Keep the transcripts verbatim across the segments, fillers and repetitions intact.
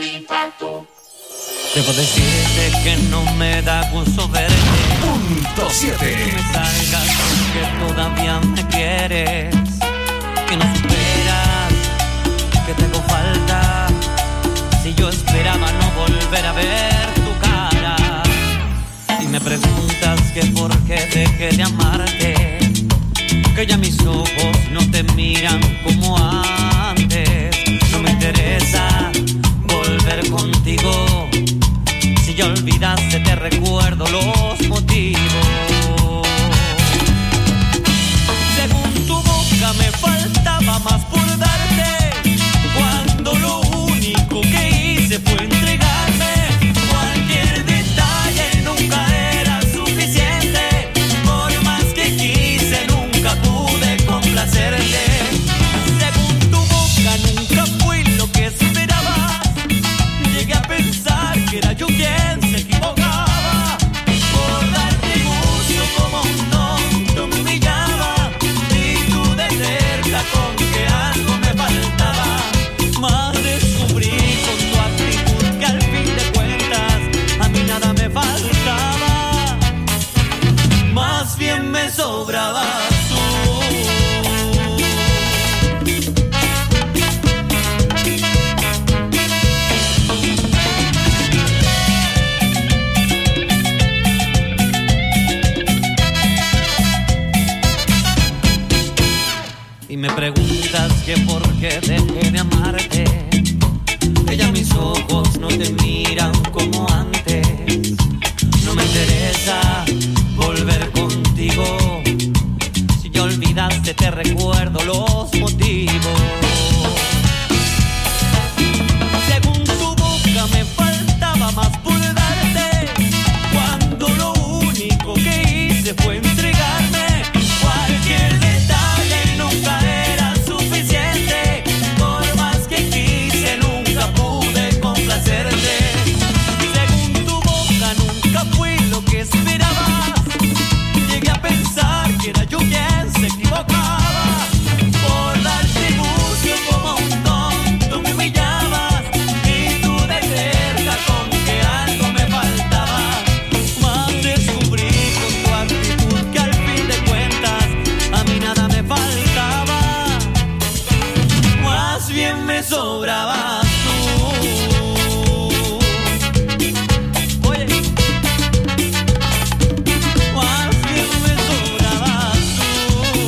Debo decirte que no me da gusto verte. Punto siete. Que me salgas porque todavía me quieres. Que no superas, que te hago falta. Si yo esperaba no volver a ver tu cara. Y me preguntas que por qué dejé de amarte. Que ya mis ojos no te miran como antes. No me interesa volver contigo. Si ya olvidaste te recuerdo los motivos. Según tu boca me faltaba más por darte, cuando lo único que hice fue entregarme. Cualquier detalle nunca era suficiente. Por más que quise nunca pude complacerte. Según tu boca nunca fui lo que esperabas. Llegué a pensar que era yo quien se equivocaba. Por darte gusto como un tonto me humillaba. Y tú de cerca con que algo me faltaba. Más descubrí con tu actitud que al fin de cuentas a mí nada me faltaba. Más bien me sobraba. Y me preguntas que por qué dejé de amarte. Que ya mis ojos no te miran como antes. No me interesa volver contigo. Si ya olvidaste te recuerdo los motivos. Según tu boca me faltaba más por darte, cuando lo único que hice fue entregarme. Cualquier detalle nunca era suficiente. Por más que quise nunca pude complacerte. Según tu boca nunca fui lo que esperabas. Llegué a pensar que era yo quien se equivocaba. Por darte gusto como un tonto me humillabas. Y tú de cerca con que algo me faltaba. Más descubrí con tu actitud que al fin de cuentas a mí nada me faltaba. Más bien me sobrabas tú. Oye, más bien me sobrabas tú.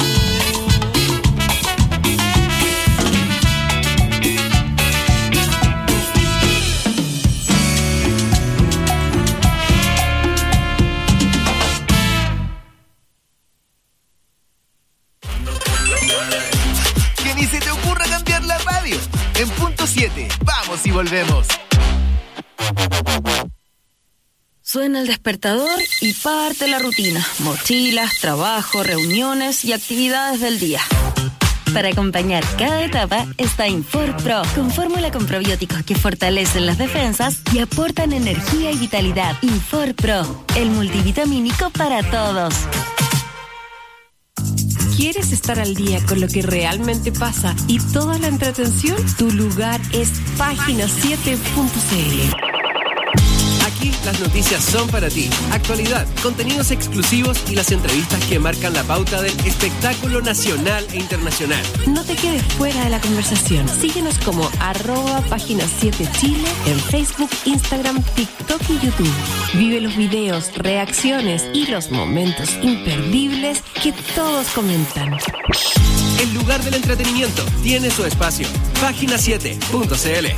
Que ni se te ocurra cambiar la radio. En punto siete, vamos y volvemos. Suena el despertador y parte la rutina. Mochilas, trabajo, reuniones y actividades del día. Para acompañar cada etapa está Infor Pro, con fórmula con probióticos que fortalecen las defensas y aportan energía y vitalidad. Infor Pro, el multivitamínico para todos. ¿Quieres estar al día con lo que realmente pasa y toda la entretención? Tu lugar es página siete punto c l. Aquí las noticias son para ti. Actualidad, contenidos exclusivos y las entrevistas que marcan la pauta del espectáculo nacional e internacional. No te quedes fuera de la conversación. Síguenos como arroba página siete Chile en Facebook, Instagram, TikTok y YouTube. Vive los videos, reacciones y los momentos imperdibles que todos comentan. El lugar del entretenimiento tiene su espacio. página siete punto c l.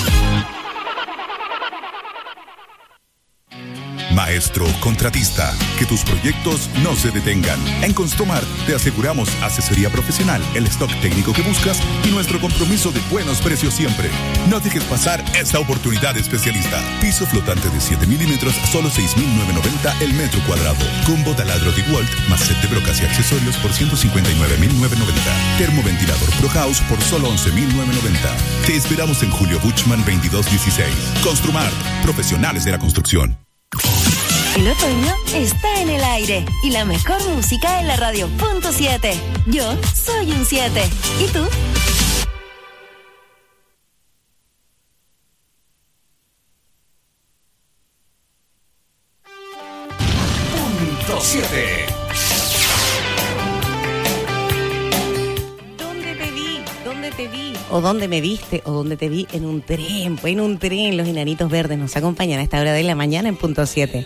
Maestro contratista, que tus proyectos no se detengan. En Construmart te aseguramos asesoría profesional, el stock técnico que buscas y nuestro compromiso de buenos precios siempre. No dejes pasar esta oportunidad especialista. Piso flotante de siete milímetros, solo seis mil novecientos noventa el metro cuadrado. Combo taladro DeWalt más set de brocas y accesorios por ciento cincuenta y nueve mil novecientos noventa. Termoventilador Pro House por solo once mil novecientos noventa. Te esperamos en Julio Buchmann veintidós dieciséis. Construmart, profesionales de la construcción. El otoño está en el aire y la mejor música en la radio punto siete. Yo soy un siete. ¿Y tú? siete. ¿Dónde te vi? ¿Dónde te vi? ¿O dónde me viste? ¿O dónde te vi? En un tren. Pues en un tren. Los enanitos verdes nos acompañan a esta hora de la mañana en punto siete.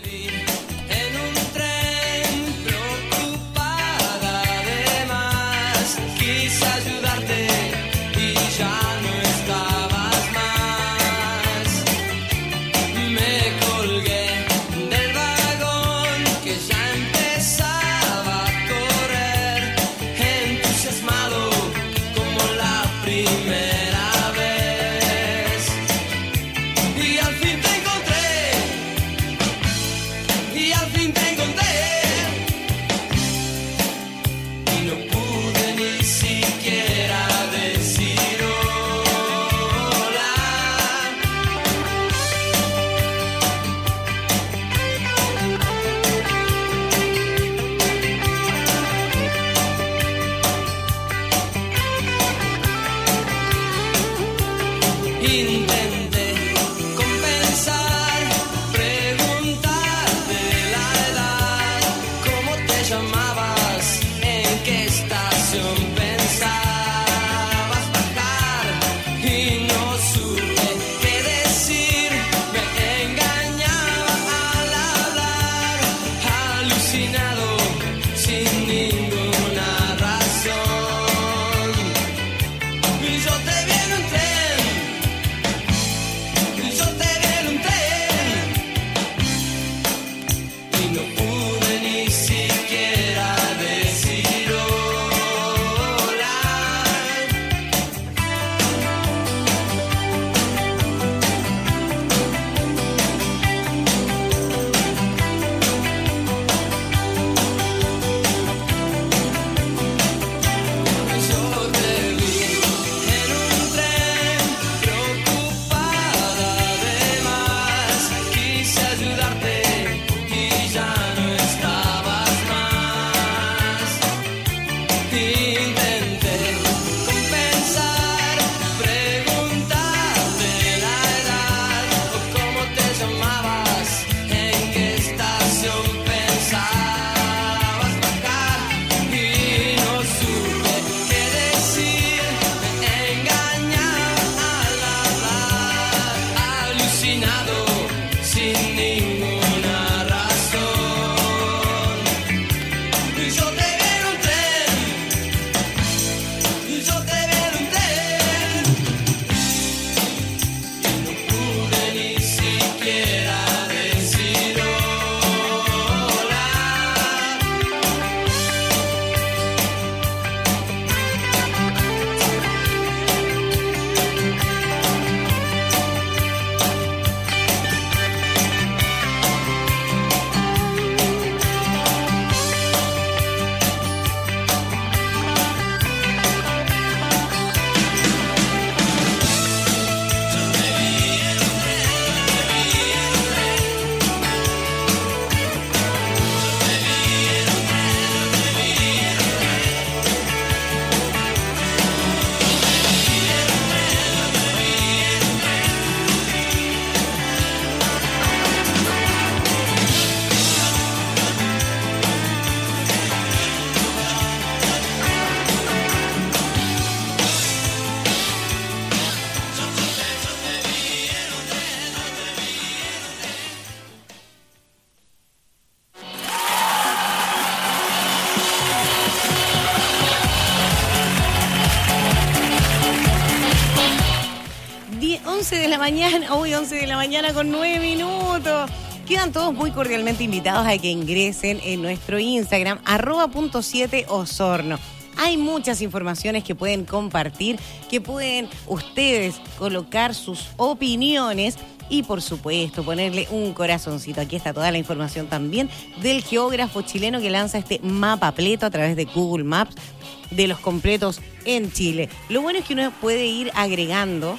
once de la mañana, hoy once de la mañana con nueve minutos. Quedan todos muy cordialmente invitados a que ingresen en nuestro Instagram, arroba punto siete Osorno. Hay muchas informaciones que pueden compartir, que pueden ustedes colocar sus opiniones y, por supuesto, ponerle un corazoncito. Aquí está toda la información también del geógrafo chileno que lanza este mapa pleto a través de Google Maps de los completos en Chile. Lo bueno es que uno puede ir agregando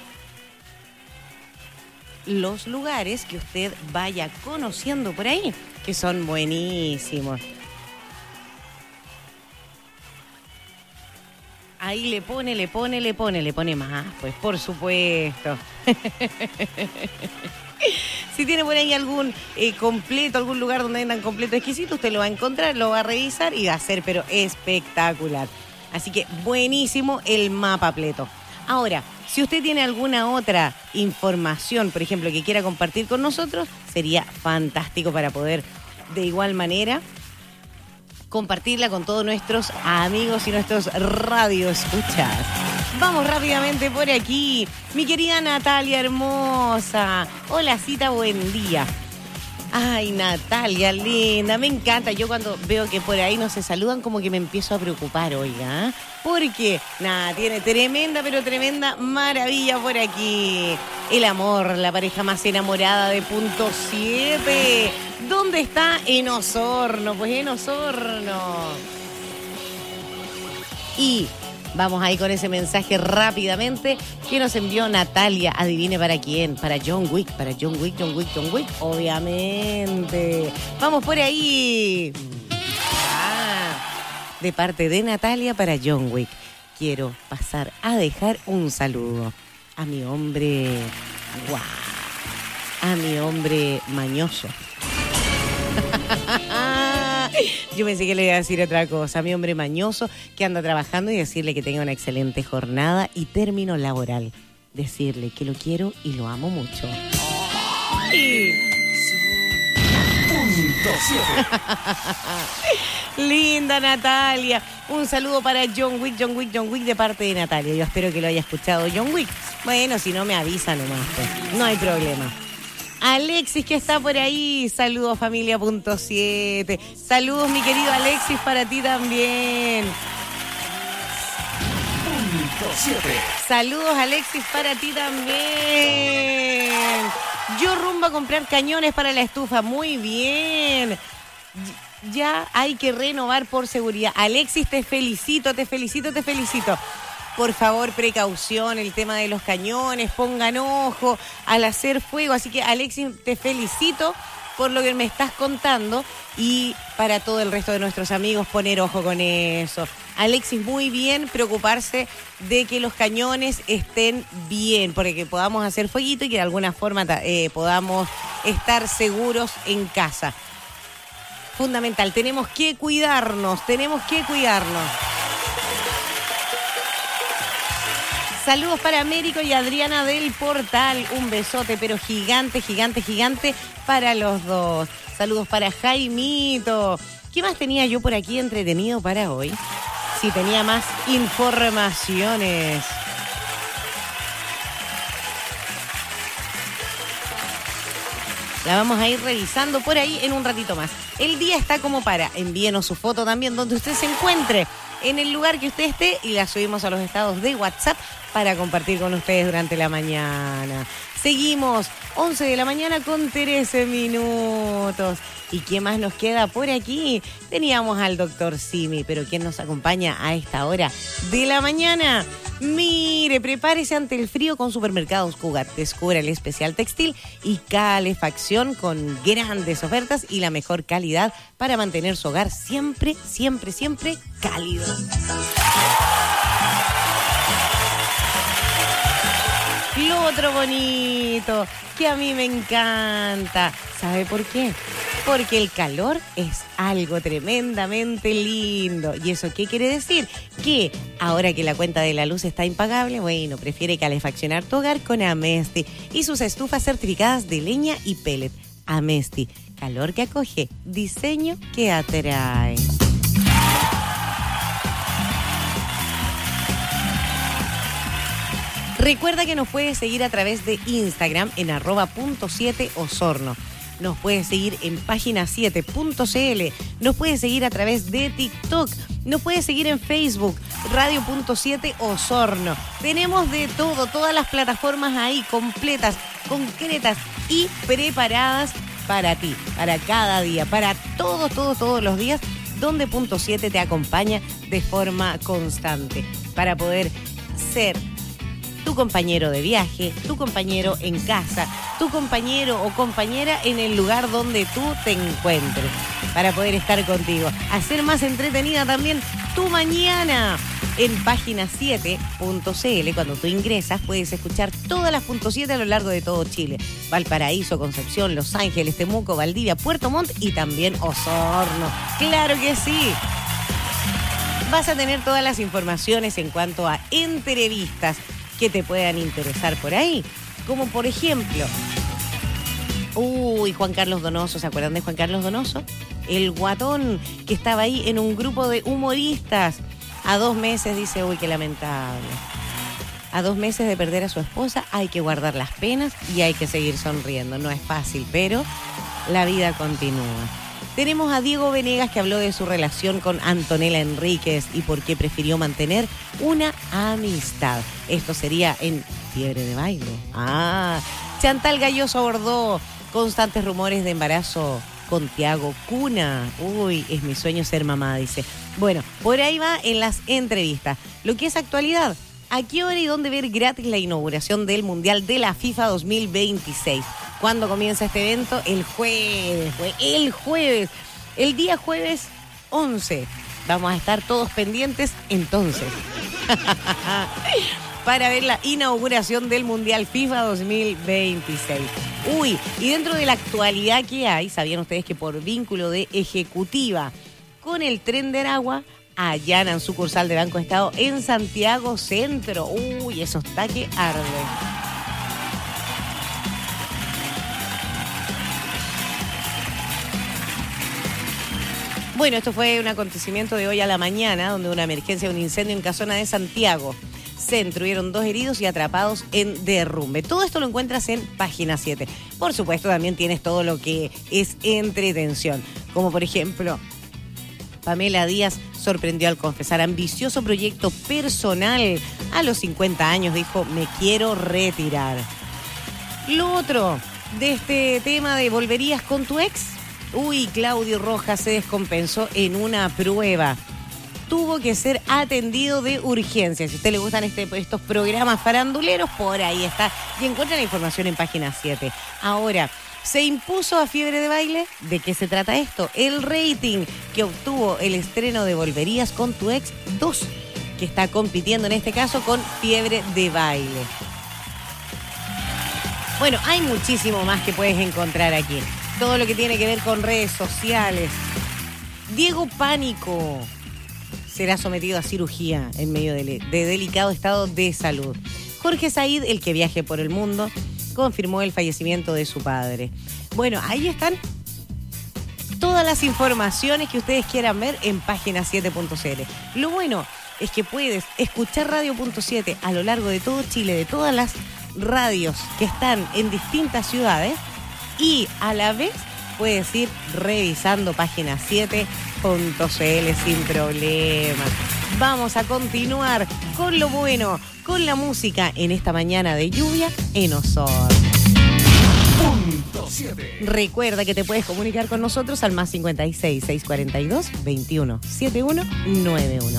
los lugares que usted vaya conociendo por ahí, que son buenísimos. Ahí le pone, le pone, le pone, le pone más, pues por supuesto. Si tiene por ahí algún eh, completo, algún lugar donde vendan completo exquisito, usted lo va a encontrar, lo va a revisar y va a ser, pero espectacular. Así que buenísimo el mapa pleto. Ahora, si usted tiene alguna otra información, por ejemplo, que quiera compartir con nosotros, sería fantástico para poder, de igual manera, compartirla con todos nuestros amigos y nuestros radioescuchas. Vamos rápidamente por aquí. Mi querida Natalia hermosa. Hola, Cita, buen día. Ay, Natalia, linda, me encanta. Yo cuando veo que por ahí no se saludan, como que me empiezo a preocupar, oiga. Porque, nada, tiene tremenda, pero tremenda maravilla por aquí. El amor, la pareja más enamorada de Punto siete. ¿Dónde está? En Osorno, pues en Osorno. Y vamos ahí con ese mensaje rápidamente que nos envió Natalia. Adivine para quién. Para John Wick. Para John Wick, John Wick, John Wick. Obviamente. Vamos por ahí. Ah, de parte de Natalia para John Wick. Quiero pasar a dejar un saludo a mi hombre. ¡Guau! A mi hombre mañoso. Yo pensé que le iba a decir otra cosa. Mi hombre mañoso que anda trabajando y decirle que tenga una excelente jornada y término laboral. Decirle que lo quiero y lo amo mucho. ¡Ay! Punto siete. Linda Natalia. Un saludo para John Wick, John Wick, John Wick de parte de Natalia. Yo espero que lo haya escuchado John Wick. Bueno, si no me avisa nomás, pues. No hay problema. Alexis, que está por ahí. Saludos, familia Punto siete. Saludos, mi querido Alexis, para ti también. Punto siete. Saludos, Alexis, para ti también. Yo rumbo a comprar cañones para la estufa. Muy bien. Ya hay que renovar por seguridad. Alexis, te felicito, te felicito, te felicito. Por favor, precaución, el tema de los cañones, pongan ojo al hacer fuego. Así que, Alexis, te felicito por lo que me estás contando y para todo el resto de nuestros amigos poner ojo con eso. Alexis, muy bien, preocuparse de que los cañones estén bien, para que podamos hacer fueguito y que de alguna forma eh, podamos estar seguros en casa. Fundamental, tenemos que cuidarnos, tenemos que cuidarnos. Saludos para Américo y Adriana del Portal. Un besote, pero gigante, gigante, gigante para los dos. Saludos para Jaimito. ¿Qué más tenía yo por aquí entretenido para hoy? Sí, tenía más informaciones. La vamos a ir revisando por ahí en un ratito más. El día está como para. Envíenos su foto también donde usted se encuentre, en el lugar que usted esté, y la subimos a los estados de WhatsApp para compartir con ustedes durante la mañana. Seguimos, once de la mañana con trece minutos. ¿Y qué más nos queda por aquí? Teníamos al doctor Simi, pero ¿quién nos acompaña a esta hora de la mañana? Mire, prepárese ante el frío con Supermercados Cugat. Descubra el especial textil y calefacción con grandes ofertas y la mejor calidad para mantener su hogar siempre, siempre, siempre cálido. Lo otro bonito que a mí me encanta, ¿sabe por qué? Porque el calor es algo tremendamente lindo. ¿Y eso qué quiere decir? Que ahora que la cuenta de la luz está impagable, bueno, prefiere calefaccionar tu hogar con Amesti y sus estufas certificadas de leña y pellet. Amesti, calor que acoge, diseño que atrae. Recuerda que nos puedes seguir a través de Instagram en arroba punto siete Osorno. Nos puedes seguir en página siete punto c l. Nos puedes seguir a través de TikTok. Nos puedes seguir en Facebook, Radio Punto siete Osorno. Tenemos de todo, todas las plataformas ahí completas, concretas y preparadas para ti, para cada día, para todos, todos, todos los días, donde Punto siete te acompaña de forma constante para poder ser tu compañero de viaje, tu compañero en casa, tu compañero o compañera en el lugar donde tú te encuentres, para poder estar contigo. Hacer más entretenida también tu mañana. En página siete punto c l, cuando tú ingresas, puedes escuchar todas las punto siete a lo largo de todo Chile. Valparaíso, Concepción, Los Ángeles, Temuco, Valdivia, Puerto Montt y también Osorno. ¡Claro que sí! Vas a tener todas las informaciones en cuanto a entrevistas que te puedan interesar por ahí. Como por ejemplo, uy, Juan Carlos Donoso, ¿se acuerdan de Juan Carlos Donoso? El guatón que estaba ahí en un grupo de humoristas. A dos meses, dice, uy, qué lamentable. A dos meses de perder a su esposa hay que guardar las penas y hay que seguir sonriendo. No es fácil, pero la vida continúa. Tenemos a Diego Venegas, que habló de su relación con Antonella Enríquez y por qué prefirió mantener una amistad. Esto sería en Fiebre de Baile. Ah, Chantal Galloso abordó constantes rumores de embarazo con Tiago Cuna. Uy, es mi sueño ser mamá, dice. Bueno, por ahí va en las entrevistas. Lo que es actualidad, ¿a qué hora y dónde ver gratis la inauguración del Mundial de la FIFA dos mil veintiséis? ¿Cuándo comienza este evento? El jueves, el jueves. El día jueves once. Vamos a estar todos pendientes entonces para ver la inauguración del Mundial FIFA dos mil veintiséis. Uy, y dentro de la actualidad que hay, ¿sabían ustedes que por vínculo de ejecutiva con el Tren de Aragua allanan sucursal de Banco Estado en Santiago Centro? Uy, eso está que arde. Bueno, esto fue un acontecimiento de hoy a la mañana, donde una emergencia, un incendio en Casona de Santiago Centro. Hubieron dos heridos y atrapados en derrumbe. Todo esto lo encuentras en página siete. Por supuesto, también tienes todo lo que es entretención. Como por ejemplo, Pamela Díaz sorprendió al confesar ambicioso proyecto personal. A los cincuenta años dijo, me quiero retirar. Lo otro de este tema de ¿volverías con tu ex? Uy, Claudio Rojas se descompensó en una prueba. Tuvo que ser atendido de urgencia. Si a usted le gustan este, estos programas faranduleros, por ahí está. Y encuentra la información en página siete. Ahora, ¿se impuso a Fiebre de Baile? ¿De qué se trata esto? El rating que obtuvo el estreno de Volverías con tu ex dos, que está compitiendo en este caso con Fiebre de Baile. Bueno, hay muchísimo más que puedes encontrar aquí. Todo lo que tiene que ver con redes sociales. Diego Pánico será sometido a cirugía en medio de, de delicado estado de salud. Jorge Said, el que viaje por el mundo, confirmó el fallecimiento de su padre. Bueno, ahí están todas las informaciones que ustedes quieran ver en página siete punto c l. Lo bueno es que puedes escuchar Radio punto siete a lo largo de todo Chile, de todas las radios que están en distintas ciudades, y a la vez puedes ir revisando página siete punto c l sin problema. Vamos a continuar con lo bueno, con la música en esta mañana de lluvia en Osorno. Punto siete. Recuerda que te puedes comunicar con nosotros al más cincuenta y seis, seiscientos cuarenta y dos, veintiuno setenta y uno noventa y uno.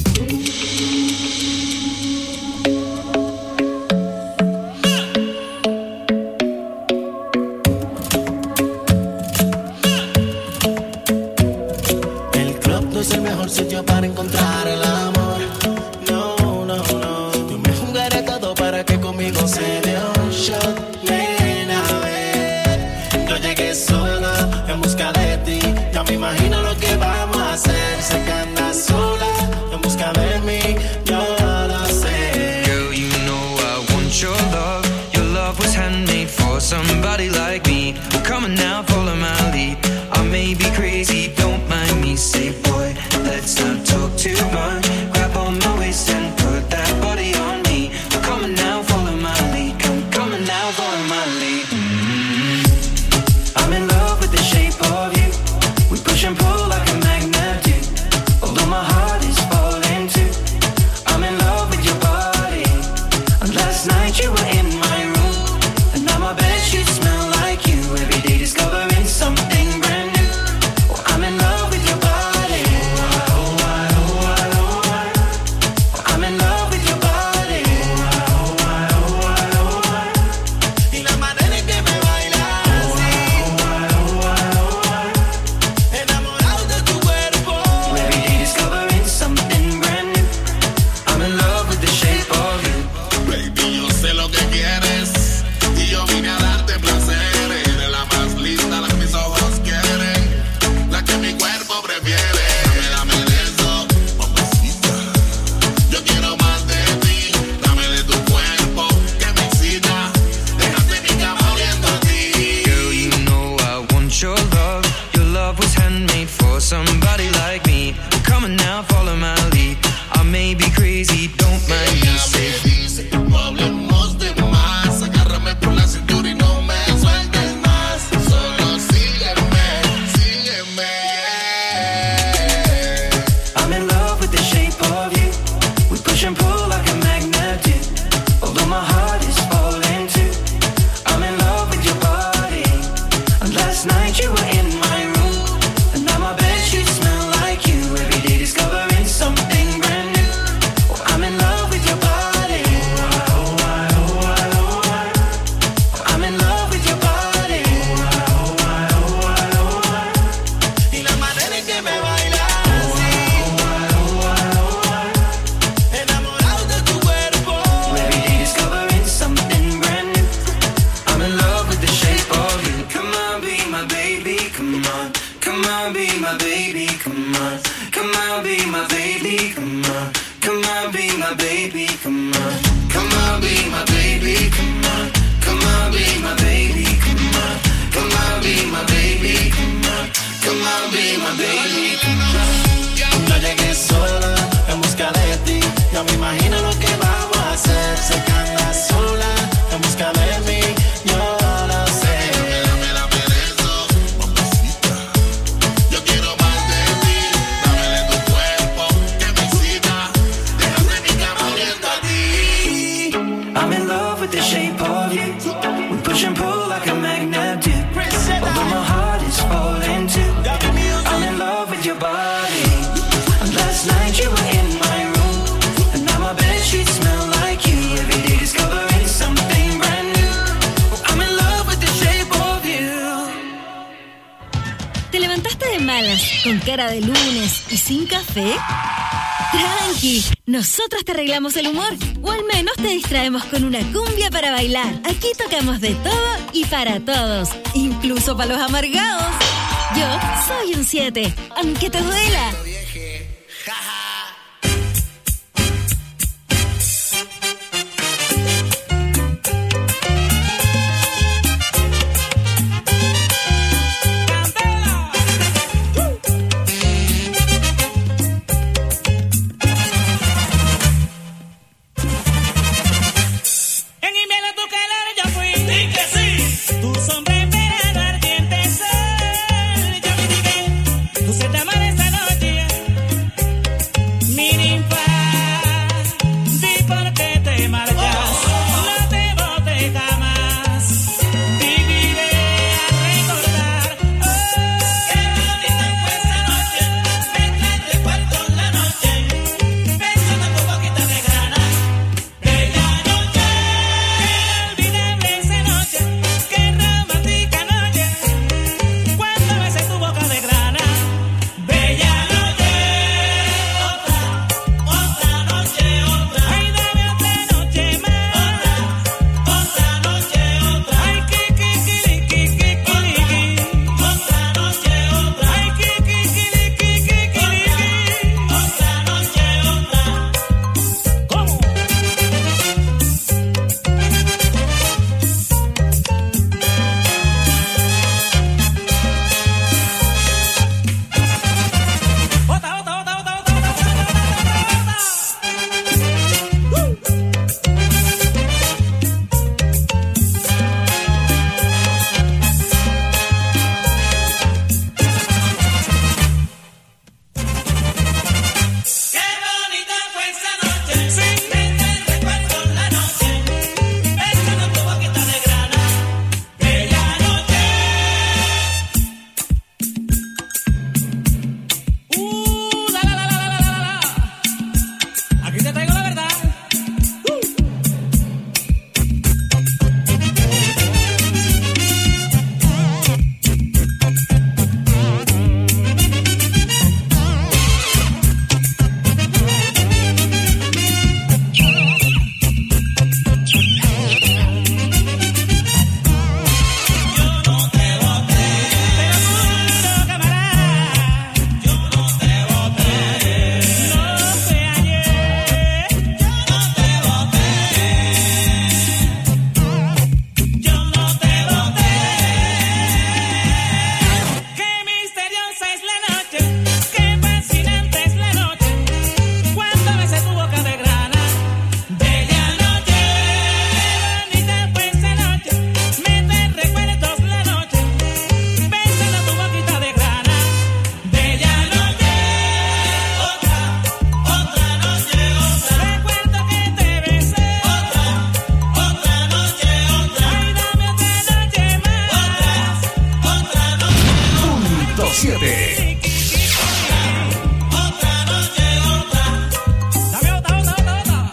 Es el mejor sitio para encontrar el amor. No, no, no. Yo me jugaré todo para que conmigo se dé un shot. Nena, ven. Yo llegué solo en busca de ti. Ya me imagino lo que vamos a hacer. Sé que andas sola en busca de mí. Yo lo sé. Girl, you know I want your love. Your love was handmade for somebody like me. Well, come on now, follow my lead. I may be crazy, don't mind me. Say, boy, let's not talk too much. Grab on my waist and put that body on me. I'm coming now, follow my lead. Come, coming now, follow my lead. Mm-hmm. I'm in love. on, be my baby, come on. Come on, be my baby, come on. Come on, be my baby, come on. Come on, be my baby, come on. Come on, be my baby, come on. Come on, be my baby, come on. Come on, be my baby, come on. No llegué sola en busca de ti. No me imagino lo que vamos a hacer. Sé que andas sola en busca de mí. Yo lo sé. Dame la pereza, mamacita. Yo quiero más de ti. Dame de tu cuerpo que me excita. Déjame mi cama orienta a ti. I'm in love with the shape of you. We push and pull like a magnet do. Although my heart is falling too. I'm in love with your body. And last night you were in my room. And now my bedsheets smell like you. Every day discovering something brand new. I'm in love with the shape of you. ¿Te levantaste de malas, con cara de lunes y sin café? Tranqui, nosotros te arreglamos el humor, o al menos te distraemos con una cumbia para bailar. Aquí tocamos de todo y para todos, incluso para los amargados. Yo soy un siete, aunque te duela. En invierno tu calor yo fui. Di que sí. Tu sombra en verano ardiente sol. Yo me dije, tú se te amar esta noche. Mi ninfa, di por qué te marchas. No te botes jamás. Viviré a recordar. Oh, qué bonita fue esa noche. Me trae recuerdo la noche. Pensando en tu boquita de grana. Bella noche. Qué inolvidable esa noche. Qué romántica noche. Cuando besé tu boca de grana. Bella noche. Otra, otra noche, otra. Ay, dame otra noche más. Otra, otra noche, otra. Ay, ki, ki, ki, ki, ki, ki, ki. Otra noche, otra. Ay, ki, ki, ki, ki, ki, ki, ki. Otra noche, otra. ¿Cómo? Otra, otra, otra, otra, otra, otra, otra, Qué bonita fue esa noche. Sí, me trae recuerdo la noche. Pensando en tu boquita de grana. Bella noche. Uh, la la la la la la la. Aquí te traigo la verdad. Pero juro, camarada, yo no te boté. No fue ayer. Yo no te boté. Yo no te boté. Qué misteriosa es la noche. Qué fascinante es la noche. Cuando besé tu boca de grana. Bella noche. Qué bonita fue esa noche. Me trae recuerdos la noche. Pensando en tu boquita de grana. Bella noche. Otra, otra noche, otra. Recuerdo que te besé. Otra, otra noche, otra. Ay, dame otra noche más. Otra, otra noche. Punto siete. Otra noche, otra. Dame otra, otra, otra, otra.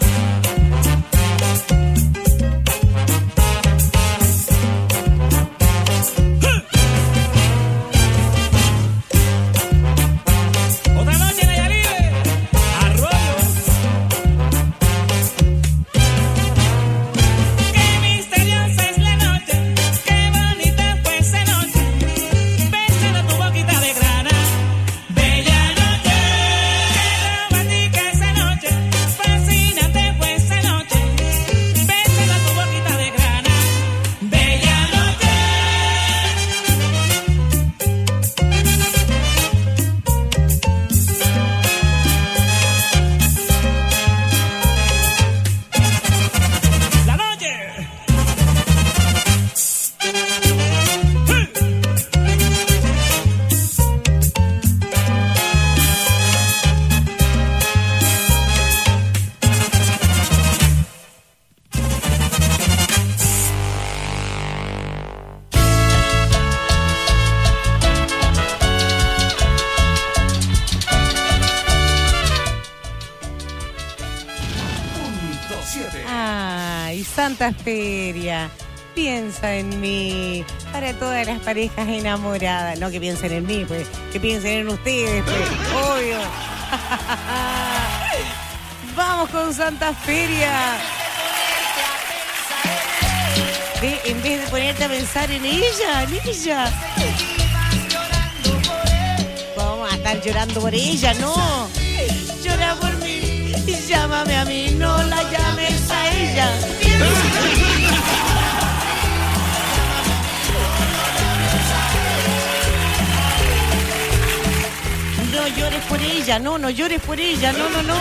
Otra noche en Ayalibe. Arroyo. Qué misteriosa es la noche. Qué bonita fue esa noche. Pensando en tu boquita de grana. Santa Feria. Piensa en mí. Para todas las parejas enamoradas. No que piensen en mí, pues. Que piensen en ustedes, pues. Obvio. Vamos con Santa Feria. Ve, en vez de ponerte a pensar en ella, en ella. Vamos a estar llorando por ella, no. Llora por mí, llámame a mí, no la llames a ella. No llores por ella, no, no llores por ella, no, no, no.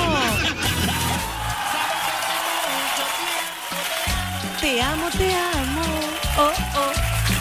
Te amo, te amo. Oh, oh.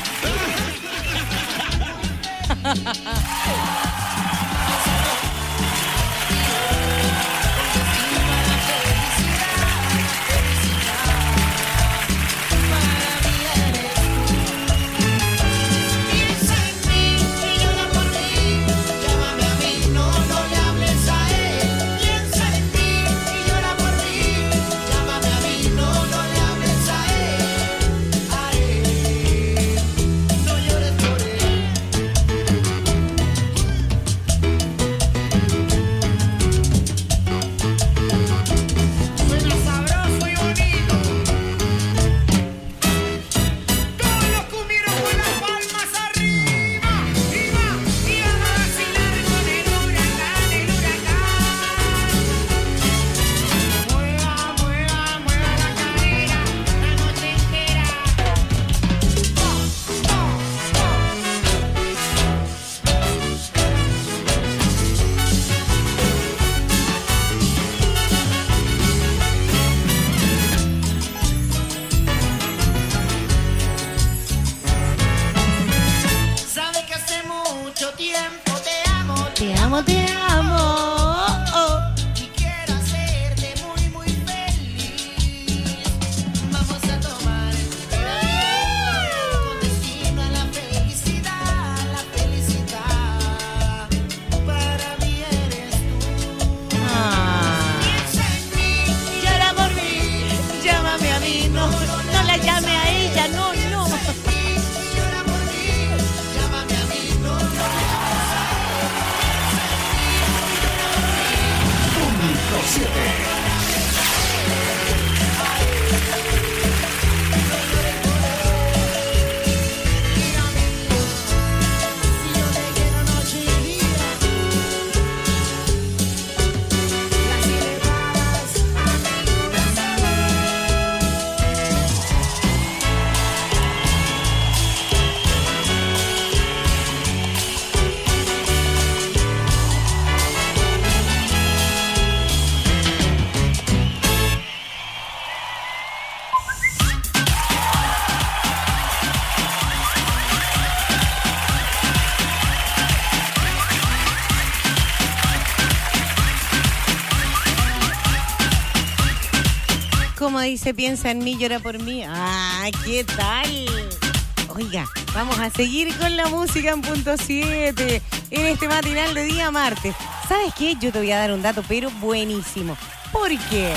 Como dice, piensa en mí, llora por mí. ¡Ah, qué tal! Oiga, vamos a seguir con la música en punto siete en este matinal de día martes. ¿Sabes qué? Yo te voy a dar un dato, pero buenísimo. ¿Por qué?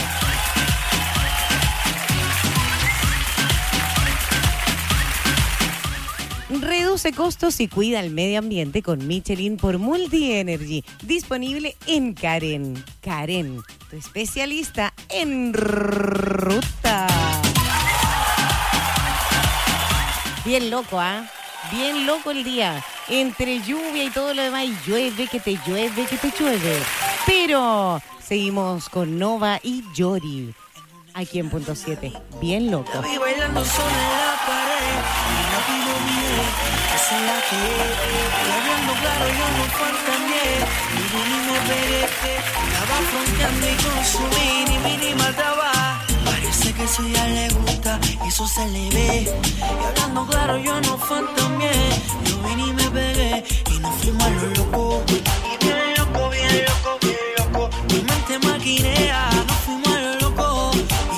Reduce costos y cuida el medio ambiente con Michelin por Multi Energy. Disponible en Karen. Karen, tu especialista en ruta. Bien loco, ¿ah? ¿eh? Bien loco el día. Entre lluvia y todo lo demás. Y llueve, que te llueve, que te llueve. Pero seguimos con Nova y Yori. Aquí en punto siete. Bien loco. La vi bailando sola en la pared y la pido bien, esa es la que es. Y hablando claro yo no fantaneé, ni vi ni me pegué. La va fronteando y con su mini minimal trabaja. Parece que eso ya le gusta, eso se le ve. Y hablando claro yo no fantaneé, yo vi ni me pegué y nos fuimos a lo loco. Y bien loco, bien loco, bien loco. Mi mente maquinea, nos fuimos a lo loco.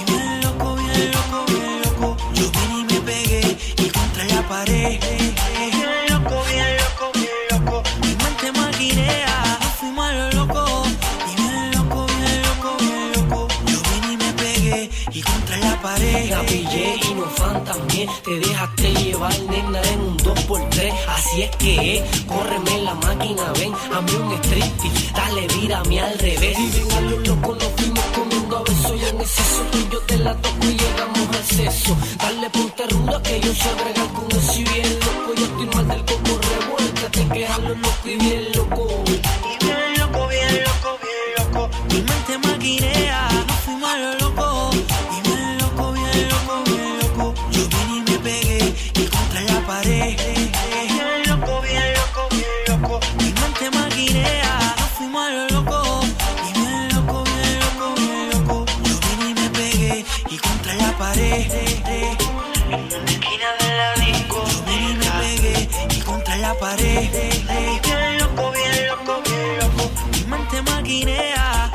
Pared. Bien loco, bien loco, bien loco. Mi mente maquinea, nos fuimos a lo loco. Y bien loco, bien loco, bien loco. Yo vine y me pegué y contra la pared. La pillé llevar, nena, en un dos por tres. Así es que es, córreme la máquina, ven, a mí un striptease, dale, vírame al revés. Y ven a lo loco, nos fuimos comiendo a besos y en exceso tú y yo te la toco y llegamos al sexo. Dale, ponte ruda que yo sé bregar con eso y bien loco. Yo estoy mal del coco, revuélcate que a lo loco y bien loco. Y bien loco, bien loco, bien loco. Mi mente maquinea, nos fuimos a lo loco. Y bien loco, bien loco, bien loco. Yo vine y me pegué y contra la pared. Bien loco, bien loco, bien loco. Mi mente maquinea, nos fuimos a lo loco. Y bien loco, bien loco, bien loco. Yo vine y me pegué y contra la pared. En la esquina de la disco. Yo vine y me pegué y contra la pared. Bien loco, bien loco, bien loco. Mi mente maquinea.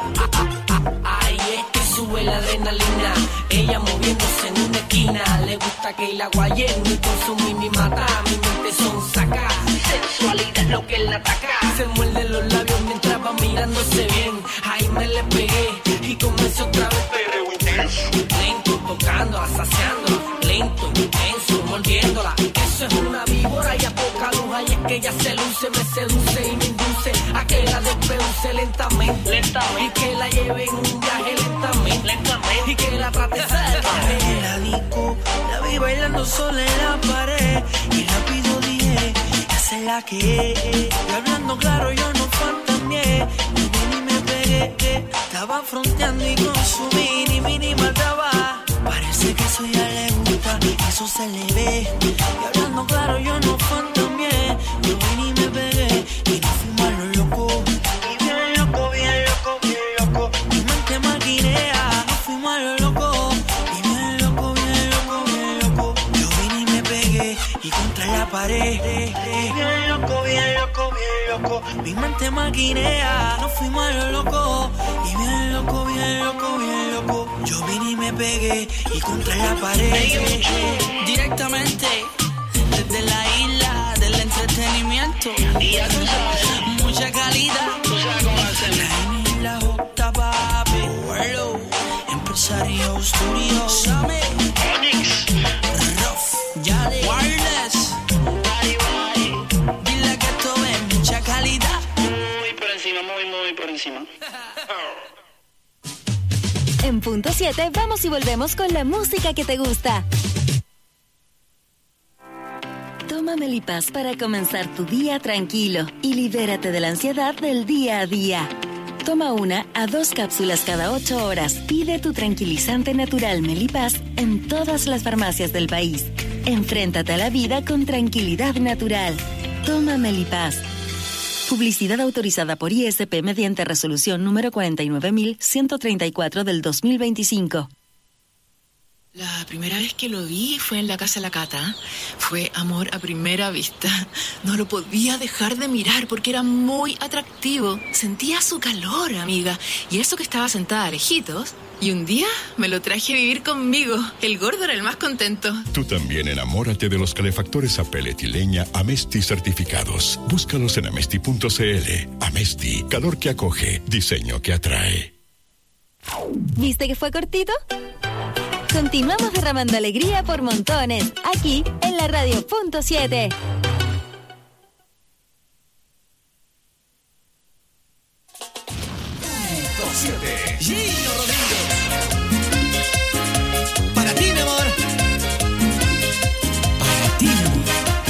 Ay, es que sube la adrenalina. Ella moviéndose en una esquina. Le gusta que la guayen y con su mini mata. Mi mente son saca. Sensualidad es lo que la ataca. Se muerde los labios mientras va mirándose bien. Ahí me le pegué y comencé otra vez perreo intenso. Lento, tocando, saciando. Lento, intenso, mordiéndola. Eso es una víbora y a poca luz. Ay, es que ella se luce, me seduce y me induce a que la despeduce lentamente, lentamente. Y que la lleve en un viaje lentamente, lentamente. Y que la trate salvaje. En la disco, la vi bailando sola en la pared. Y rápido dije, esa es la que es. Y hablando claro, yo no fantameé. Yo vine y me pegué. Estaba fronteando y con su mini, mini mataba. Parece que eso ya le gusta, eso se le ve. Y hablando claro, yo no fantameé. Yo vine y me pegué. Y nos fuimos a lo loco. Y bien loco, bien loco, bien loco. Mi mente maquinea. Nos fuimos a lo loco. Y bien loco, bien loco, bien loco. Yo vine y me pegué. Y contra la pared. Bien loco, bien loco, bien loco. Mi mente maquinea. Nos fuimos a lo loco. Y bien loco, bien loco, bien loco. Yo vine y me pegué. Y contra la pared. Directamente desde la isla del entretenimiento. Y ya tú sabes, mucha calidad. Tú sabes cómo hacerlo. La N y la J, papi. Hello. Empresario Studio. Same. Onyx. Rough. Yale. Wireless. Bye, bye. Dile que esto es mucha calidad. Muy por encima, muy, muy por encima. En punto siete vamos y volvemos con la música que te gusta. Toma Melipaz para comenzar tu día tranquilo y libérate de la ansiedad del día a día. Toma una a dos cápsulas cada ocho horas. Pide tu tranquilizante natural Melipaz en todas las farmacias del país. Enfréntate a la vida con tranquilidad natural. Toma Melipaz. Publicidad autorizada por I S P mediante resolución número cuarenta y nueve mil ciento treinta y cuatro del dos mil veinticinco. La primera vez que lo vi fue en la casa de la Cata. Fue amor a primera vista. No lo podía dejar de mirar porque era muy atractivo. Sentía su calor, amiga. Y eso que estaba sentada a lejitos. Y un día me lo traje a vivir conmigo. El gordo era el más contento. Tú también enamórate de los calefactores a pellet y leña Amesti certificados. Búscalos en amesti punto c l. Amesti, calor que acoge, diseño que atrae. ¿Viste que fue cortito? Continuamos derramando alegría por montones, aquí en la radio punto siete. Punto siete. Gino Rodríguez. Para ti, mi amor. Para ti, mi amor.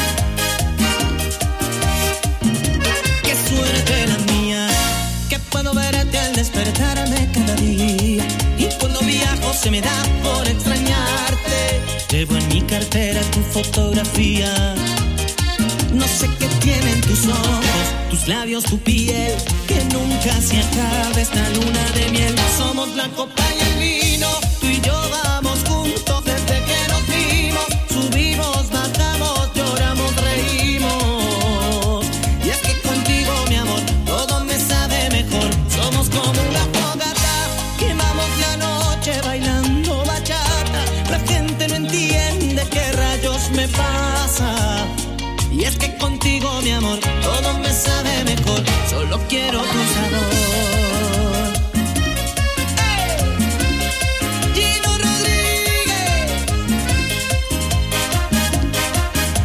Qué suerte la mía, que puedo verte al despertarme cada día. Y cuando viajo se me da por extrañarte. Llevo en mi cartera tu fotografía. No sé qué tienen tus ojos, tus labios, tu piel, que nunca se acabe esta luna de miel. Somos la copa y el vino, tú y yo vamos juntos desde que nos vimos. Subimos, bajamos, lloramos, reímos. Y es que contigo, mi amor, todo me sabe mejor. Somos como una fogata, quemamos la noche bailando bachata. La gente no entiende qué rayos me pasa. Y es que contigo, mi amor, todo me sabe mejor. Solo quiero tu sabor. ¡Hey! Gino Rodríguez.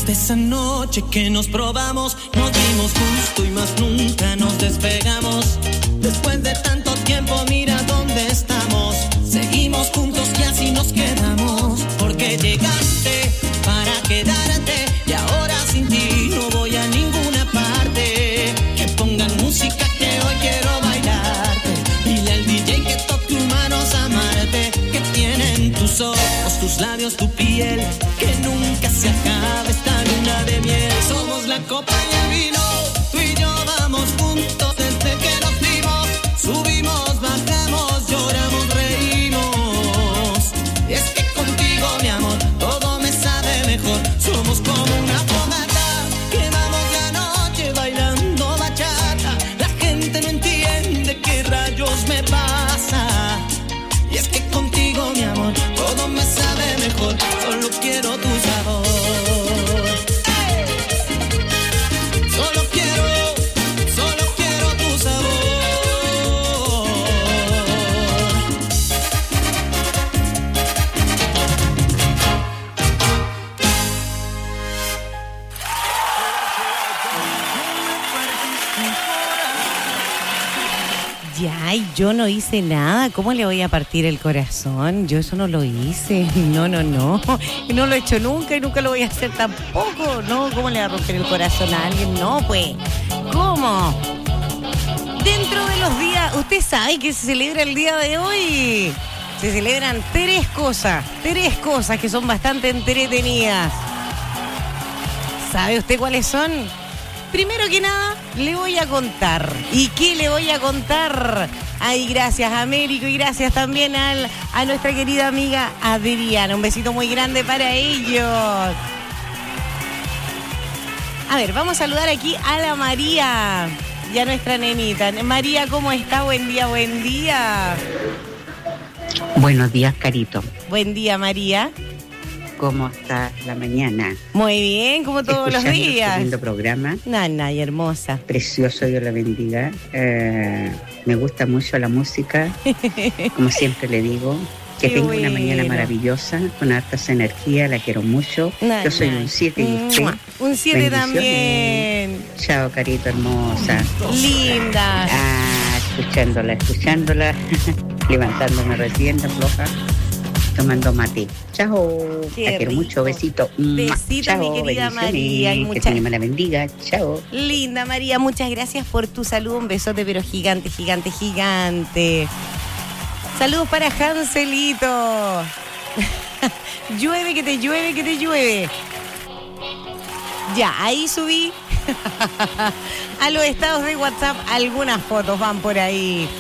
Desde esa noche que nos probamos, nos dimos gusto y más nunca nos despegamos. Después de tanto tiempo, mira dónde estamos. Seguimos juntos y así nos quedamos. Porque llegaste para quedarte y ahora sin ti no voy a ninguna parte. Que pongan música que hoy quiero bailarte. Dile al D J que toque humanos amarte. Que tienen tus ojos, tus labios, tu piel. Que nunca se acabe esta luna de miel. Somos la copa y el vino. Tú y yo vamos juntos desde que nos vimos. Subimos, bajamos, lloramos, reímos. Y es que contigo, mi amor, todo me sabe mejor. Somos como una fogata, quemamos la noche bailando bachata. La gente no entiende qué rayos me pasa. Y es que contigo, mi amor, todo me sabe mejor. Solo quiero tu sabor. ¡Ey! Solo quiero, solo quiero tu sabor. Ya, y yo no hice nada. ¿Cómo le voy a partir el corazón? Yo eso no lo hice. No, no, no. No lo he hecho nunca y nunca lo voy a hacer tampoco. No, ¿cómo le voy a romper el corazón a alguien? No, pues. ¿Cómo? Dentro de los días, usted sabe que se celebra el día de hoy. Se celebran tres cosas. Tres cosas que son bastante entretenidas. ¿Sabe usted cuáles son? Primero que nada, le voy a contar. ¿Y qué le voy a contar? Ay, gracias a Américo y gracias también al, a nuestra querida amiga Adriana. Un besito muy grande para ellos. A ver, vamos a saludar aquí a la María y a nuestra nenita. María, ¿cómo está? Buen día, buen día. Buenos días, Carito. Buen día, María. ¿Cómo está la mañana? Muy bien, como todos los Escuchando días. este lindo programa. Nana y hermosa. Precioso, Dios la bendiga. Eh, me gusta mucho la música. Como siempre le digo, que Qué tenga una bueno. mañana maravillosa, con hartas energías, la quiero mucho. Nana. Yo soy un siete y usted. Mua. Un siete Bendiciones. también. Chao, Carito hermosa. Linda. Ah, escuchándola, escuchándola. Levantándome recién, la floja. Tomando mate. Chao. Qué La quiero rico. mucho. Besito. Besito, Chao, mi querida bendiciones. María, y Que muchas- el Señor me la bendiga. Chao. Linda María, muchas gracias por tu saludo. Un besote, pero gigante, gigante, gigante. Saludos para Hanselito. Llueve, que te llueve, que te llueve. Ya, ahí subí a los estados de WhatsApp algunas fotos, van por ahí.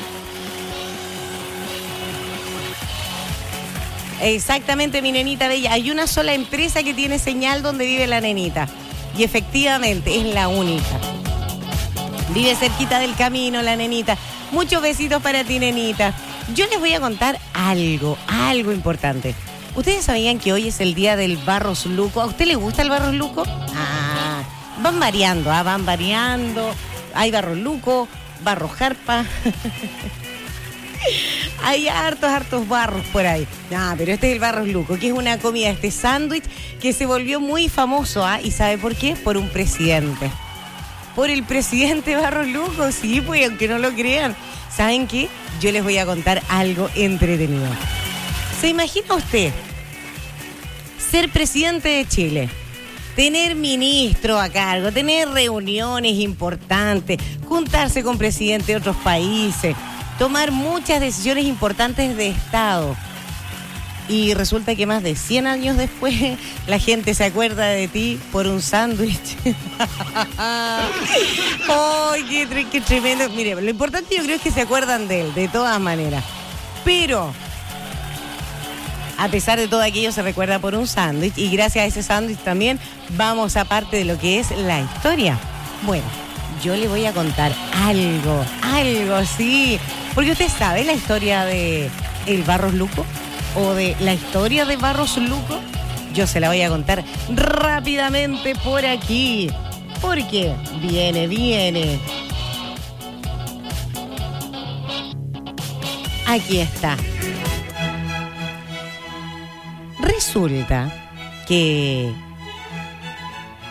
Exactamente, mi nenita bella. Hay una sola empresa que tiene señal donde vive la nenita. Y efectivamente, es la única. Vive cerquita del camino, la nenita. Muchos besitos para ti, nenita. Yo les voy a contar algo, algo importante. ¿Ustedes sabían que hoy es el día del Barros Luco? ¿A usted le gusta el Barros Luco? Ah, van variando, ¿ah? Van variando. Hay Barros Luco, Barros Jarpa. Hay hartos, hartos barros por ahí. Ah, pero este es el Barros Luco, que es una comida, este sándwich que se volvió muy famoso, ¿ah? ¿Y sabe por qué? Por un presidente. Por el presidente Barros Luco, sí, pues aunque no lo crean. ¿Saben qué? Yo les voy a contar algo entretenido. ¿Se imagina usted ser presidente de Chile? Tener ministro a cargo, tener reuniones importantes, juntarse con presidentes de otros países, tomar muchas decisiones importantes de Estado. Y resulta que más de cien años después la gente se acuerda de ti por un sándwich. ¡Ay, qué, tre- qué tremendo! Mire, lo importante yo creo es que se acuerdan de él, de todas maneras. Pero, a pesar de todo aquello, se recuerda por un sándwich. Y gracias a ese sándwich también vamos a parte de lo que es la historia. Bueno, yo le voy a contar algo, algo, sí. Porque usted sabe la historia de el Barros Luco o de la historia de Barros Luco. Yo se la voy a contar rápidamente por aquí. Porque viene, viene. Aquí está. Resulta que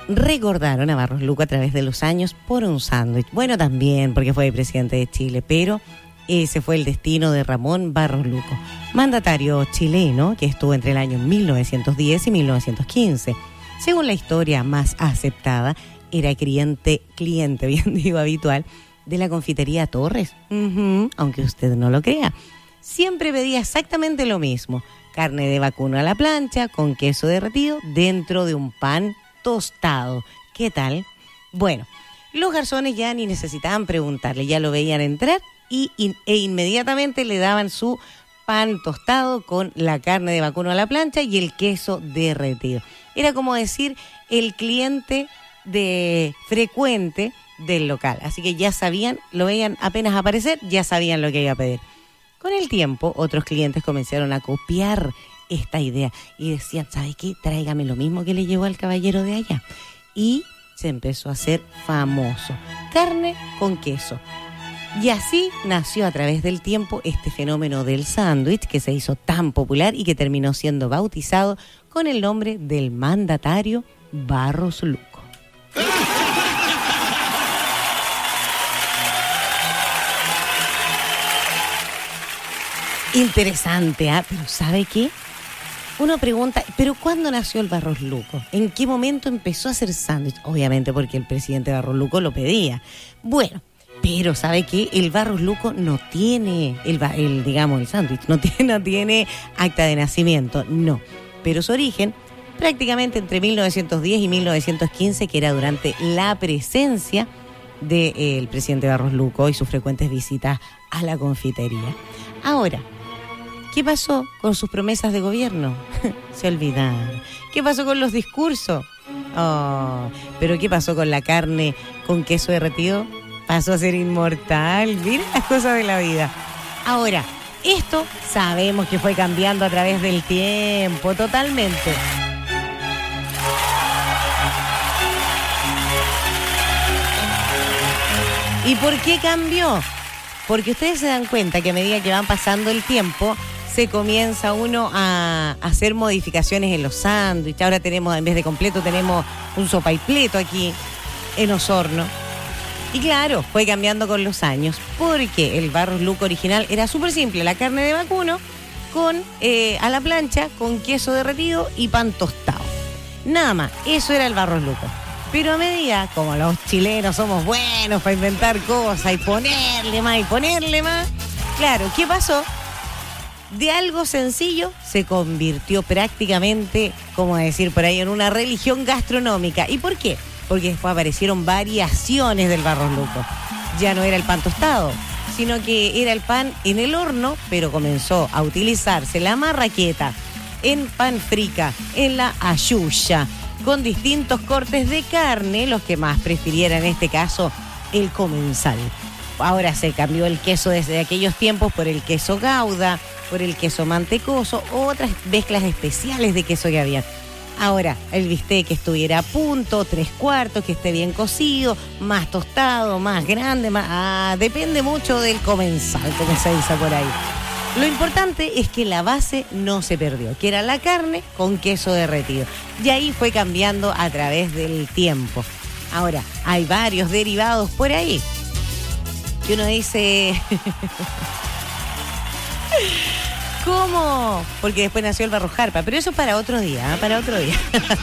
recordaron a Barros Luco a través de los años por un sándwich. Bueno, también porque fue presidente de Chile, pero ese fue el destino de Ramón Barros Luco, mandatario chileno que estuvo entre el año mil novecientos diez y mil novecientos quince. Según la historia más aceptada, era cliente, cliente, bien digo, habitual de la confitería Torres, uh-huh, aunque usted no lo crea. Siempre pedía exactamente lo mismo: carne de vacuno a la plancha con queso derretido dentro de un pan tostado. ¿Qué tal? Bueno, los garzones ya ni necesitaban preguntarle, ya lo veían entrar y, in, e inmediatamente le daban su pan tostado con la carne de vacuno a la plancha y el queso derretido. Era como decir el cliente de frecuente del local, así que ya sabían, lo veían apenas aparecer, ya sabían lo que iba a pedir. Con el tiempo, otros clientes comenzaron a copiar esta idea y decían, ¿sabe qué? Tráigame lo mismo que le llevó al caballero de allá. Y se empezó a hacer famoso: carne con queso. Y así nació a través del tiempo este fenómeno del sándwich que se hizo tan popular y que terminó siendo bautizado con el nombre del mandatario Barros Luco. Interesante, ¿ah? ¿eh? Pero ¿sabe qué? Uno pregunta, ¿pero cuándo nació el Barros Luco? ¿En qué momento empezó a hacer sándwich? Obviamente porque el presidente Barros Luco lo pedía. Bueno, pero ¿sabe qué? El Barros Luco no tiene, el, el digamos, el sándwich, no tiene, no tiene acta de nacimiento, no. Pero su origen, prácticamente entre mil novecientos diez y mil novecientos quince, que era durante la presencia del eh, presidente Barros Luco y sus frecuentes visitas a la confitería. Ahora, ¿qué pasó con sus promesas de gobierno? Se olvidaron. ¿Qué pasó con los discursos? Oh, ¿pero qué pasó con la carne con queso derretido? Pasó a ser inmortal. Miren las cosas de la vida. Ahora, esto sabemos que fue cambiando a través del tiempo, totalmente. ¿Y por qué cambió? Porque ustedes se dan cuenta que a medida que van pasando el tiempo, se comienza uno a hacer modificaciones en los sándwiches. Ahora tenemos, en vez de completo, tenemos un sopaipleto aquí en Osorno. Y claro, fue cambiando con los años, porque el Barros Luco original era súper simple: la carne de vacuno con eh, a la plancha, con queso derretido y pan tostado. Nada más, eso era el Barros Luco. Pero a medida, como los chilenos somos buenos para inventar cosas y ponerle más y ponerle más, claro, ¿qué pasó? De algo sencillo se convirtió prácticamente, como decir por ahí, en una religión gastronómica. ¿Y por qué? Porque después aparecieron variaciones del Barros Luco. Ya no era el pan tostado, sino que era el pan en el horno, pero comenzó a utilizarse la marraqueta en pan frica, en la ayuya, con distintos cortes de carne, los que más prefirieran en este caso el comensal. Ahora se cambió el queso desde aquellos tiempos por el queso gouda, por el queso mantecoso, otras mezclas especiales de queso que había. Ahora, el bistec que estuviera a punto, tres cuartos, que esté bien cocido, más tostado, más grande, más... Ah, depende mucho del comensal, como se dice por ahí. Lo importante es que la base no se perdió, que era la carne con queso derretido. Y ahí fue cambiando a través del tiempo. Ahora, hay varios derivados por ahí que uno dice... ¿Cómo? Porque después nació el Barros Jarpa, pero eso es para otro día, ¿eh? Para otro día.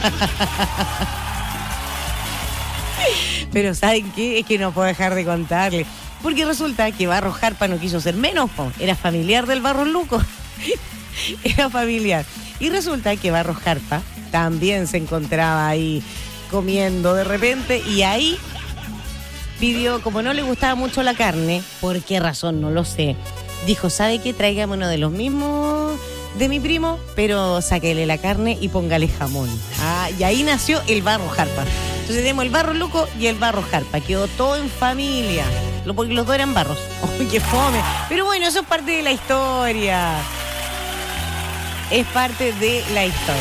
Pero ¿saben qué? Es que no puedo dejar de contarle. Porque resulta que Barros Jarpa no quiso ser menos, po. Era familiar del Barros Luco. Era familiar. Y resulta que Barros Jarpa también se encontraba ahí comiendo de repente y ahí pidió, como no le gustaba mucho la carne, ¿por qué razón? No lo sé. Dijo, ¿sabe qué? Tráigame uno de los mismos de mi primo, pero sáquele la carne y póngale jamón. Ah, y ahí nació el Barros Jarpa. Entonces tenemos el Barros Luco y el Barros Jarpa. Quedó todo en familia. Lo, porque los dos eran barros. ¡Uy, qué fome! Pero bueno, eso es parte de la historia. Es parte de la historia.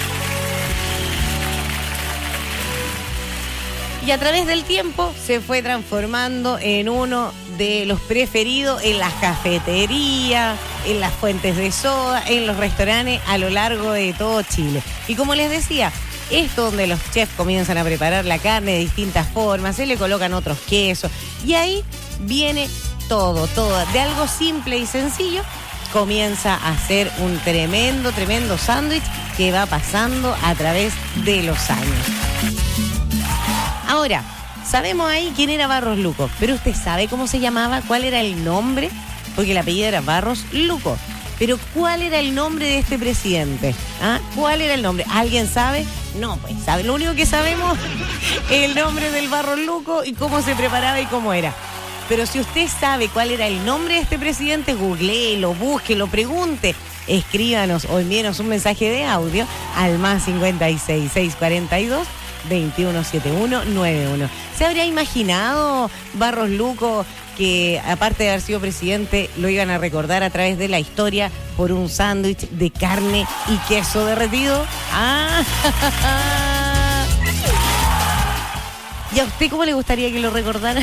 Y a través del tiempo se fue transformando en uno de los preferidos en las cafeterías, en las fuentes de soda, en los restaurantes a lo largo de todo Chile. Y como les decía, Esto donde los chefs comienzan a preparar la carne de distintas formas, se le colocan otros quesos y ahí viene todo, todo. De algo simple y sencillo comienza a ser un tremendo, tremendo sándwich que va pasando a través de los años. Ahora, sabemos ahí quién era Barros Luco, pero ¿usted sabe cómo se llamaba? ¿Cuál era el nombre? Porque el apellido era Barros Luco. Pero ¿cuál era el nombre de este presidente? ¿Ah? ¿Cuál era el nombre? ¿Alguien sabe? No, pues sabe. Lo único que sabemos es el nombre del Barros Luco y cómo se preparaba y cómo era. Pero si usted sabe cuál era el nombre de este presidente, googleelo, búsquelo, pregunte, escríbanos o envíenos un mensaje de audio al más cincuenta y seis, seiscientos cuarenta y dos, veintiuno setenta y uno noventa y uno. ¿Se habría imaginado Barros Luco que, aparte de haber sido presidente, lo iban a recordar a través de la historia por un sándwich de carne y queso derretido? ¡Ah! ¿Y a usted cómo le gustaría que lo recordara?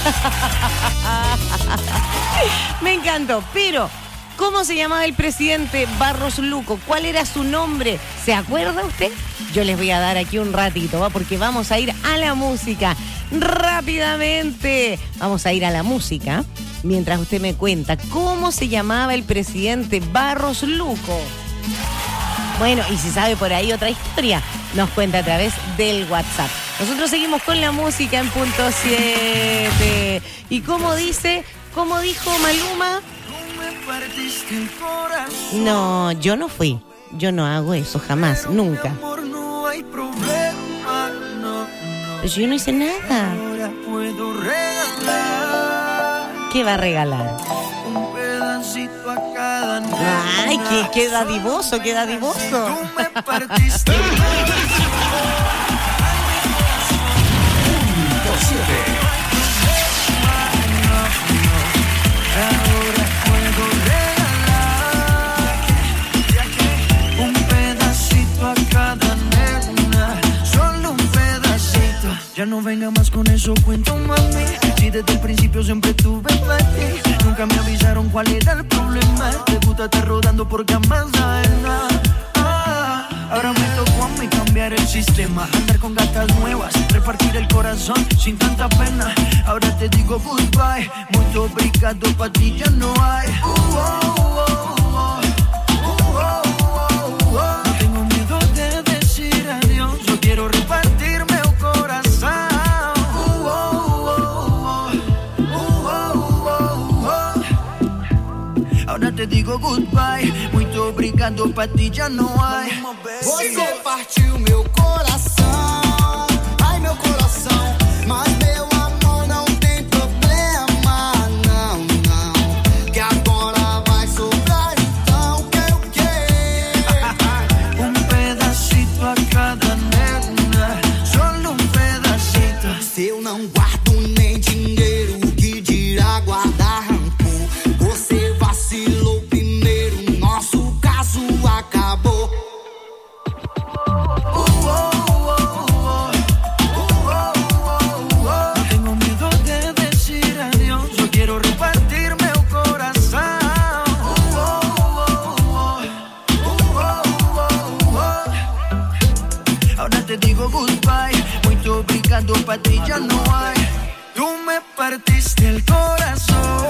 Me encantó, pero ¿cómo se llamaba el presidente Barros Luco? ¿Cuál era su nombre? ¿Se acuerda usted? Yo les voy a dar aquí un ratito, ¿va? Porque vamos a ir a la música rápidamente. Vamos a ir a la música mientras usted me cuenta cómo se llamaba el presidente Barros Luco. Bueno, y si sabe por ahí otra historia, nos cuenta a través del WhatsApp. Nosotros seguimos con la música en punto siete. Y como dice, como dijo Maluma, no, yo no fui. Yo no hago eso, jamás, nunca. Pues yo no hice nada. ¿Qué va a regalar? Ay, qué, qué dadivoso, qué dadivoso. Ya no venga más con eso, cuento, mami. Si desde el principio siempre tuve para ti. Nunca me avisaron cuál era el problema. Te gusta estar rodando porque jamás sabes nada. Ah, ahora me tocó a mí cambiar el sistema. Andar con gatas nuevas, repartir el corazón sin tanta pena. Ahora te digo goodbye. Muy obrigado, pa' ti ya no hay. Uh, oh, oh, oh. Uh, oh, oh, oh. No tengo miedo de decir adiós. Yo quiero repartirme el corazón. Ahora te digo goodbye, muito obrigado, pra ti já não há. Você partiu meu coração, ai meu coração, mas meu amor não tem problema, não, não, que agora vai sobrar então o que eu quero. Um pedacito a cada nena, solo um pedacito. Se eu não guardo nem dinheiro, que dirá guardar rancor? Você vacilou primeiro, nosso caso acabou. Uh, oh, oh, oh. Uh, oh, oh, oh. No tengo miedo de decir adiós, yo quiero repartir meu coração. Uh, oh, oh, oh. Uh, oh, oh, oh. Ahora te digo goodbye, muito obrigado, pra ti já não há. Tú me partiste el corazón.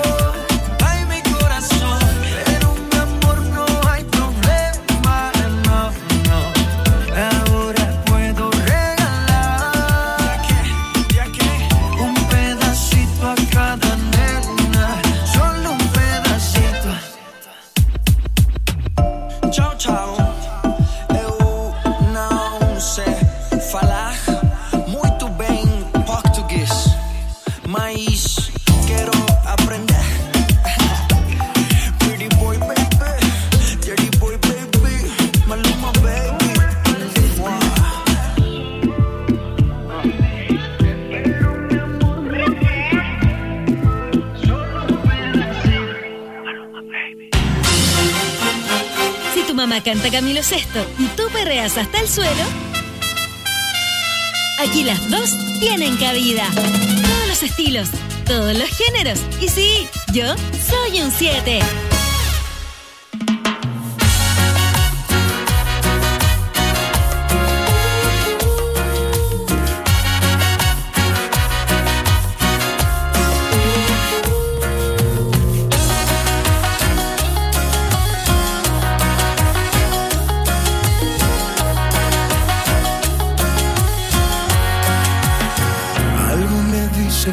Canta Camilo Sesto y tú perreas hasta el suelo, aquí las dos tienen cabida. Todos los estilos, todos los géneros. Y sí, yo soy un siete.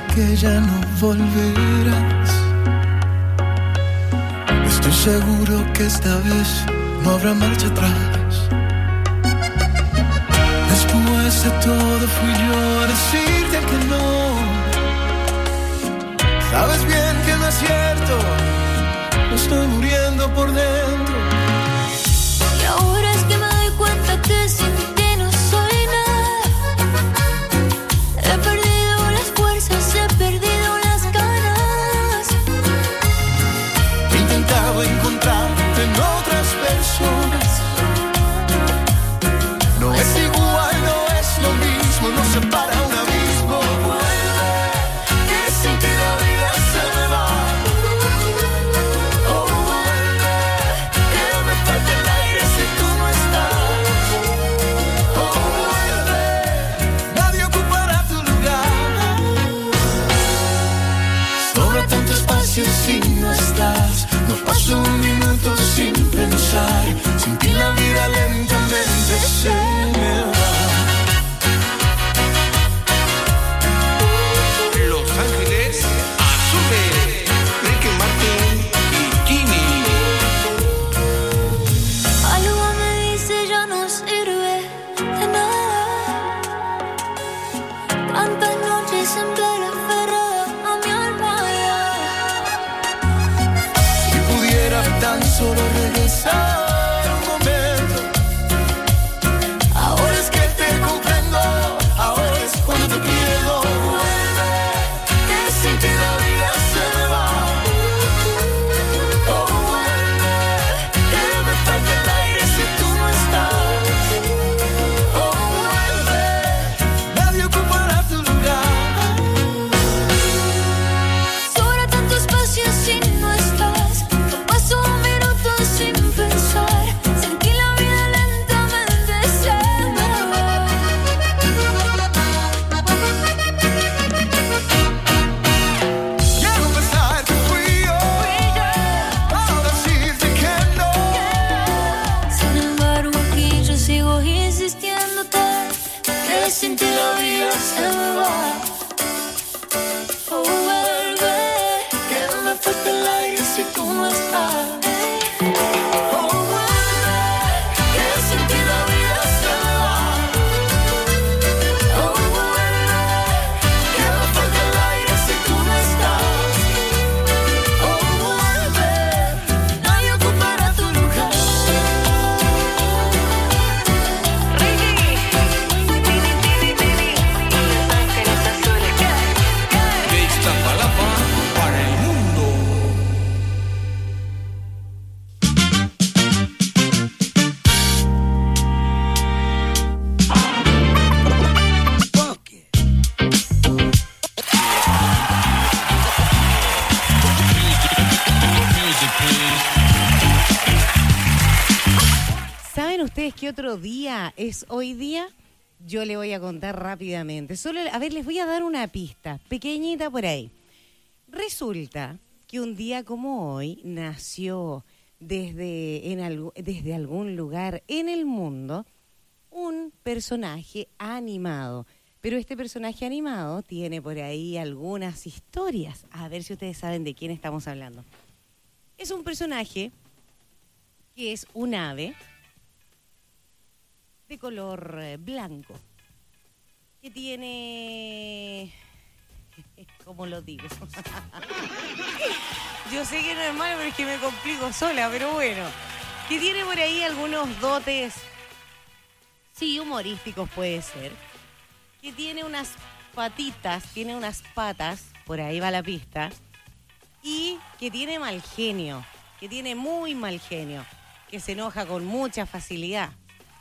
que ya no volverás. Estoy seguro que esta vez no habrá marcha atrás. Después de todo fui yo a decirte que no. Sabes bien que no es cierto, me estoy muriendo por dentro. Y ahora es que me doy cuenta que sin ti no soy nada. He perdido las fuerzas, he perdido las ganas. He intentado encontrarte en otras personas. No es igual, no es lo mismo, no se para un abismo. Vuelve, que sin ti la vida se me va. Oh, vuelve, que me falta el aire si tú no estás. Oh, vuelve, nadie ocupará tu lugar. Sobra tanto espacio si no estás. No paso un minuto sin pensar. Sin ti la vida lentamente se me va. Los Ángeles Azules, Ricky Martin y Ginny. Algo me dice ya no sirve de nada. Tantas noches en plena aferrada a mi almohada. Si pudiera tan solo regresar un momento. Ahora es que te comprendo, ahora es cuando te pierdo. Vuelve, que sin ti la vida se me va. Oh, vuelve, que me falta el aire si tú no estás. Oh, vuelve, nadie ocupará tu lugar. Sobra tanto espacio si no estás. No paso un minuto sin pensar. Sin ti la vida lentamente se me va. Quiero pensar que fui yo, ahora decirte que no. Sin embargo aquí yo sigo insistiéndote que sin ti la vida se me va. Oh, vuelve, Que me falta el aire si tú no estás. Oh, vuelve, que sin ti la vida se me va. Oh, vuelve, que me falta el aire si tú no estás. Oh, vuelve, nadie ocupará tu lugar. De Iztapalapa para el mundo. ¿Saben ustedes qué otro día es hoy día? Yo le voy a contar rápidamente. Solo, a ver, les voy a dar una pista, pequeñita por ahí. Resulta que un día como hoy nació desde, en algo, desde algún lugar en el mundo un personaje animado. Pero este personaje animado tiene por ahí algunas historias. A ver si ustedes saben de quién estamos hablando. Es un personaje que es un ave de color eh, blanco, que tiene... ¿Cómo lo digo? Yo sé que no es malo, pero es que me complico sola, pero bueno. Que tiene por ahí algunos dotes, sí, humorísticos puede ser. Que tiene unas patitas, tiene unas patas, por ahí va la pista. Y que tiene mal genio, que tiene muy mal genio, que se enoja con mucha facilidad.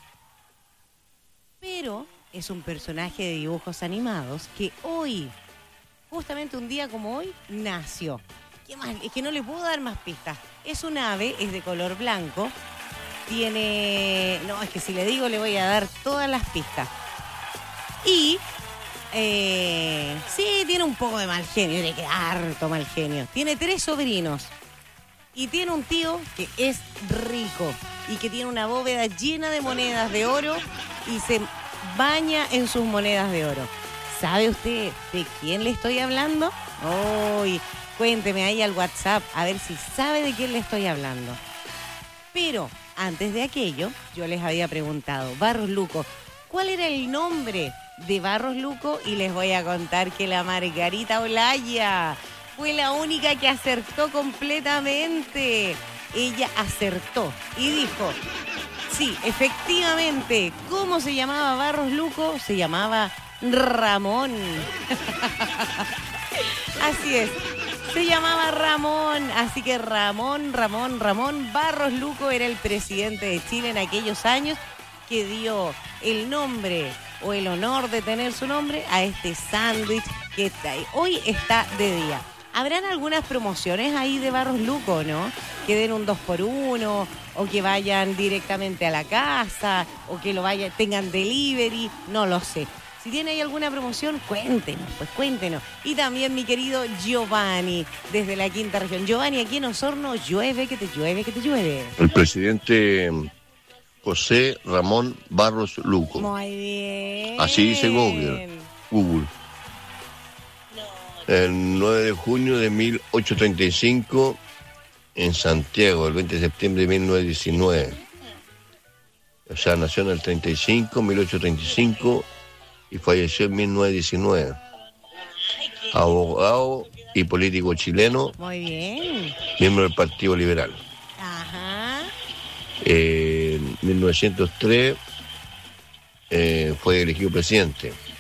Pero es un personaje de dibujos animados que hoy, justamente un día como hoy, nació. ¿Qué más? Es que no le puedo dar más pistas. Es un ave, es de color blanco, tiene... No, es que si le digo le voy a dar todas las pistas. Y... Eh, sí, tiene un poco de mal genio, tiene que harto mal genio. Tiene tres sobrinos y tiene un tío que es rico y que tiene una bóveda llena de monedas de oro y se baña en sus monedas de oro. ¿Sabe usted de quién le estoy hablando? Uy, cuénteme ahí al WhatsApp a ver si sabe de quién le estoy hablando. Pero antes de aquello, yo les había preguntado, Barros Luco, ¿cuál era el nombre de Barros Luco? Y les voy a contar que la Margarita Olaya fue la única que acertó completamente. Ella acertó y dijo, sí, efectivamente, ¿cómo se llamaba Barros Luco? Se llamaba Ramón. Así es, se llamaba Ramón. Así que Ramón, Ramón, Ramón Barros Luco era el presidente de Chile en aquellos años que dio el nombre o el honor de tener su nombre a este sándwich que está ahí. Hoy está de día. ¿Habrán algunas promociones ahí de Barros Luco, no? Que den un dos por uno, o que vayan directamente a la casa, o que lo vayan, tengan delivery, no lo sé. Si tiene ahí alguna promoción, cuéntenos, pues cuéntenos. Y también mi querido Giovanni, desde la quinta región. Giovanni, aquí en Osorno, llueve, que te llueve, que te llueve. El presidente José Ramón Barros Luco. Muy bien. Así dice Google. Google. El nueve de junio de mil ochocientos treinta y cinco en Santiago, el veinte de septiembre de mil novecientos diecinueve. O sea, nació en el treinta y cinco, mil ochocientos treinta y cinco y falleció en mil novecientos diecinueve. Abogado y político chileno. Muy bien. Miembro del Partido Liberal. Ajá. Eh, en mil novecientos tres eh, fue elegido presidente.